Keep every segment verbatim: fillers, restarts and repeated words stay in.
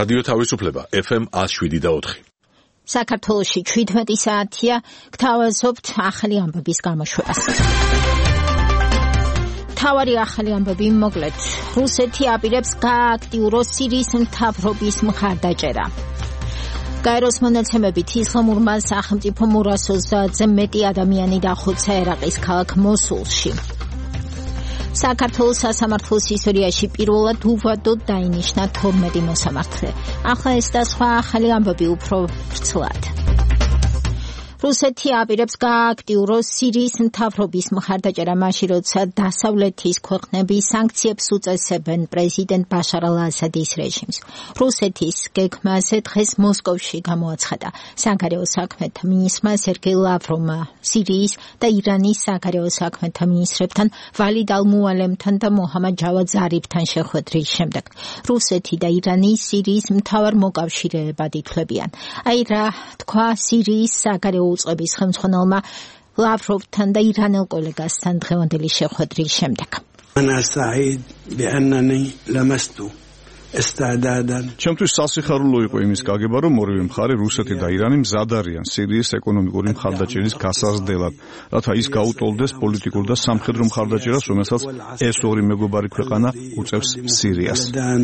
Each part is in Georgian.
რადიო თავისუფლება ეფ ემ one oh seven და four. საქართველოში seventeen საათია გთავაზობთ ახალი ამბების გამოშვებას. თავარი ახალი ამბები მოკლედ. რუსეთი აპირებს გააქტიუროს სირიის მთავრობის მხარდაჭერა. გაეროს მონაცემებით ისლამურმა სახელმწიფომ ორას ოცდაათზე მეტი ადამიანი დახოცა ერაყის ქალაქ მოსულში. საქართველოს სასამართლოს ისტორიაში პირველად უვადოდ დაინიშნა თორმეტი მოსამართლე. ახლა ეს და სხვა ახალი ამბები უფრო ვრცლად. რუსეთი აპირებს გააქტიუროს სირიის მთავრობის მხარდაჭერა მაშინ, როცა დასავლეთის ქვეყნები სანქციებს უწესებენ პრეზიდენტ ბაშარ ალ-ასადის რეჟიმს. რუსეთის გეგმაზე დღეს მოსკოვში გამოაცხადა საგარეო საქმეთა მინისტრმა სერგეი ლავროვმა სირიის და ირანის საგარეო საქმეთა მინისტრებთან ვალიდ ალ-მუალემთან და მოჰამად ჯავად ზარიფთან შეხვედრის შემდეგ. რუსეთი და ირანი სირიის მთავარ მოკავშირეებად ითვლებიან. აი რა თქვა სირიის საგარეო უწყების ხელმძღვანელმა ლავროვთან და ირანელ კოლეგასთან დღევანდელი შეხვედრის შემდეგ. ჩემთვის სასიხარულო იყო იმის გაგება, რომ ორივე მხარე რუსეთი და ირანი მზად არიან სირიის ეკონომიკური მხარდაჭერის გასაზრდელად, რათა ის გაუტოლდეს პოლიტიკურ და სამხედრო მხარდაჭერას, რომელსაც ეს ორი მეგობარი ქვეყანა უწევს სირიას.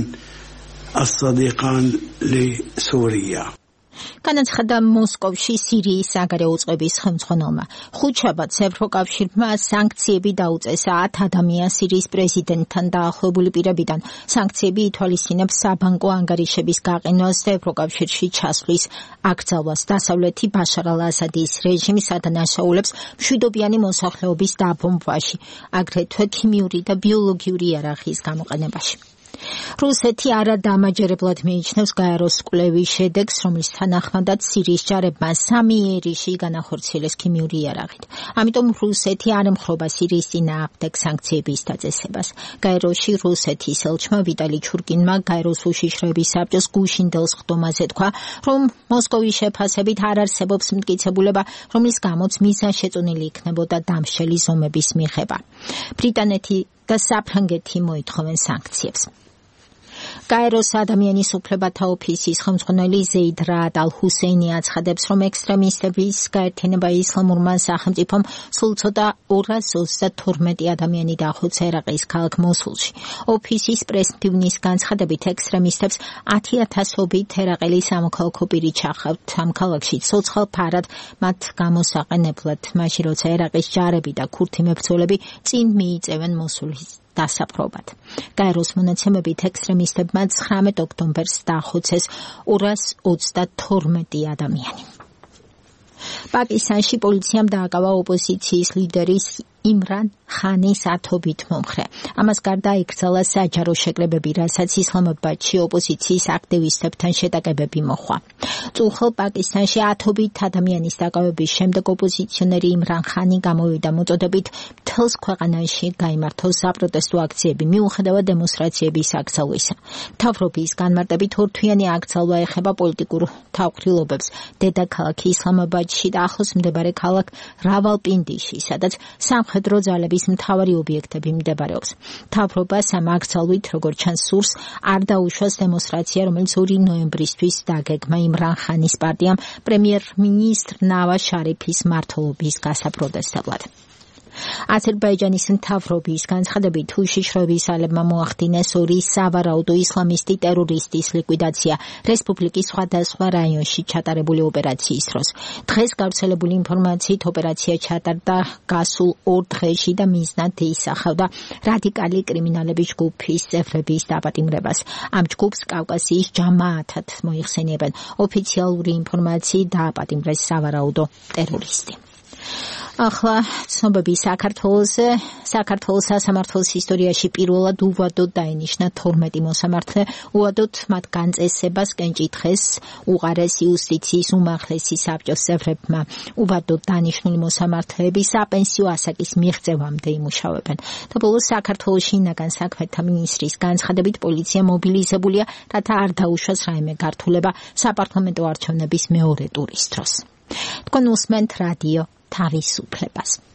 განაცხადა მოსკოვში სირიის საგარეო უწყების ხელმძღვანელმა. ხუთშაბათს ევროკავშირმა სანქციები დაუწესა ათ ადამიანს სირიის პრეზიდენტთან დაახლოებული პირებიდან. სანქციები ითვალისწინებს საბანკო ანგარიშების გაყინვას და ევროკავშირში ჩასვლის აკრძალვას. დასავლეთი ბაშარ ალ-ასადის რეჟიმს ადანაშაულებს მშვიდობიანი მოსახლეობის დაბომბვაში, აგრეთვე ქიმიური და ბიოლოგიური იარაღის გამოყენებაში. რუსეთი არადამაჯერებლად მიიჩნევს გაეროს კვლევის შედეგს, რომლის თანახმადაც სირიის ჯარებმა სამი ერიში განახორციელეს ქიმიური იარაღით. ამიტომ რუსეთი არ ემხრობა სირიის წინააღმდეგ სანქციების დაწესებას. გაეროში რუსეთის ელჩმა ვიტალი ჩურკინმა გაეროს უშიშროების საბჭოს გუშინდელ სხდომაზე თქვა, რომ მოსკოვის შეფასებით არ არსებობს მტკიცებულება, რომლის გამოც მიზანშეწონილი იქნებოდა დამშელი ზომების მიღება. ბრიტანეთი და საფრანგეთი მოითხოვენ სანქციებს. გაეროს ადამიანის უფლებათა ოფისის ხელმძღვანელი ზეიდ რაად ალ-ჰუსეინი აცხადებს, რომ ექსტრემისტების გაერთიანება ისლამურმა სახელმწიფომ სულ ცოტა ორას ოცდათორმეტი ადამიანი დახოცა ერაყის ქალაქ მოსულში. ოფისის პრესმდივნის განცხადებით ექსტრემისტებს ათი ათასობით ერაყელი სამოქალაქო პირი ჩახავთ ამ ქალაქში ცოცხალ ფარად მათ გამოსაყენებლად, მაშინ როცა ერაყის ჯარები და ქურთი მებრძოლები წინ მიიწევენ მოსულის დასაფრობად. გაეროს მონაცემებით ექსტრემისტებმა ცხრამეტ ოქტომბერს დახოცეს ორას ოცდათორმეტი ადამიანი. პაკისტანში პოლიციამ დააკავა ოპოზიციის ლიდერის იმრან ხანის ათობით მომხრე. ამას გარდა იკრძალა საჯარო შეკრებები, რასაც ისლამაბადში ოპოზიციის აქტივისტებთან შეტაკებები მოჰყვა. წუხელ პაკისტანში ათობით ადამიანის დაკავების შემდეგ ოპოზიციონერი იმრან ხანი გამოვიდა მოწოდებით მთელს ქვეყანაში გაიმართოს საპროტესტო აქციები მიუხედავად დემონსტრაციების აკრძალვისა. მთავრობის განმარტებით ორთვიანი აკრძალვა ეხება პოლიტიკურ თავყრილობებს დედაქალაქ ისლამაბადში და ახლოს მდებარე ქალაქ რავალპინდიში, სადაც სამხედრო ძალების მთავარი ობიექტები მდებარეობს. მთავრობას ამ აკრძალვით, როგორც ჩანს სურს, არ დაუშვას დემონსტრაცია, რომელიც ორი ნოემბრისთვის დაგეგმა იმრან ხანის პარტიამ პრემიერ-მინისტრ ნავაზ შარიფის მმართველობის გასაპროტესტებლად. აზერბაიჯანის მთავრობის განცხადებით უშიშროების ძალებმა მოახდინეს ორი სავარაუდო ისლამისტი ტერორისტის ლიკვიდაცია რესპუბლიკის სხვადასხვა რაიონში ჩატარებული ოპერაციის დროს. დღეს გავრცელებული ინფორმაციით ოპერაცია ჩატარდა გასულ ორ დღეში და მიზნად ისახავდა რადიკალი კრიმინალების ჯგუფის წევრების დაპატიმრებას. ამ ჯგუფს კავკასიის ჯამაათად მოიხსენიებენ. ოფიციალური ინფორმაციით დააპატიმრეს სავარაუდო ტერორისტი. ახლა ცნობები საქართველოზე. საქართველოს სასამართლოს ისტორიაში პირველად უვადოდ დაინიშნა თორმეტი მოსამართლე. უვადოდ მათ განწესებას კენჭითხეს უყარეს იუსტიციის უმაღლესი საბჭოს წევრებმა. უვადოდ დანიშნული მოსამართლეები საპენსიო ასაკის მიღწევამდე იმუშავებენ. და ბოლოს საქართველოში ინაგან საქმეთა მინისტრის განცხადებით პოლიცია მობილიზებულია, რათა არ დაუშვას რაიმე გართულება საპარლამენტო არჩევნების მეორე ტურის დროს. თქვენ უსმენთ რადიო თავისუფლებას.